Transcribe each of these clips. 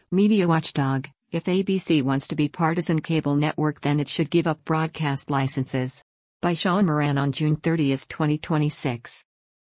Media watchdog: if ABC wants to be partisan cable network, then it should give up broadcast licenses. By Sean Moran on June 30, 2026.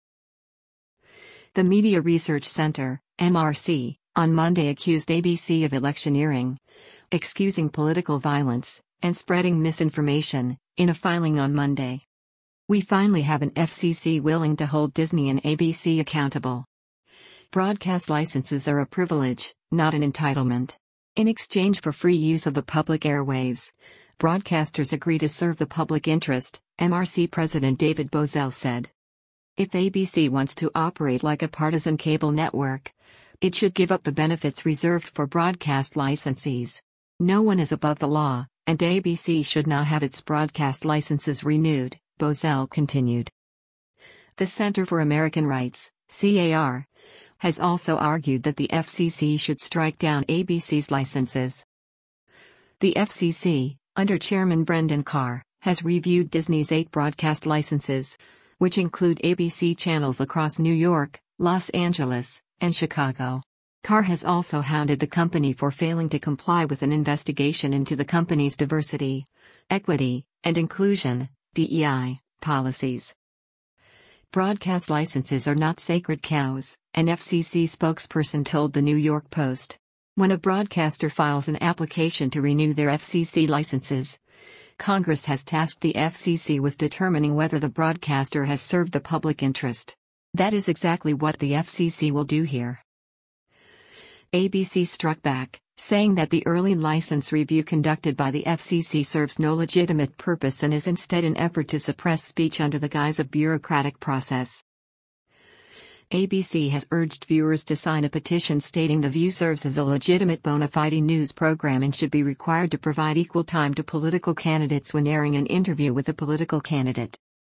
The Media Research Center, MRC, on Monday accused ABC of electioneering, excusing political violence, and spreading misinformation, in a filing on Monday. We finally have an FCC willing to hold Disney and ABC accountable. Broadcast licenses are a privilege, not an entitlement. In exchange for free use of the public airwaves, broadcasters agree to serve the public interest, MRC President David Bozell said. If ABC wants to operate like a partisan cable network, it should give up the benefits reserved for broadcast licensees. No one is above the law, and ABC should not have its broadcast licenses renewed, Bozell continued. The Center for American Rights, CAR, has also argued that the FCC should strike down ABC's licenses. The FCC, under Chairman Brendan Carr, has reviewed Disney's 8 broadcast licenses, which include ABC channels across New York, Los Angeles, and Chicago. Carr has also hounded the company for failing to comply with an investigation into the company's diversity, equity, and inclusion (DEI) policies. Broadcast licenses are not sacred cows, an FCC spokesperson told the New York Post. When a broadcaster files an application to renew their FCC licenses, Congress has tasked the FCC with determining whether the broadcaster has served the public interest. That is exactly what the FCC will do here. ABC struck back, saying that the early license review conducted by the FCC serves no legitimate purpose and is instead an effort to suppress speech under the guise of bureaucratic process. ABC has urged viewers to sign a petition stating The View serves as a legitimate bona fide news program and should be required to provide equal time to political candidates when airing an interview with a political candidate.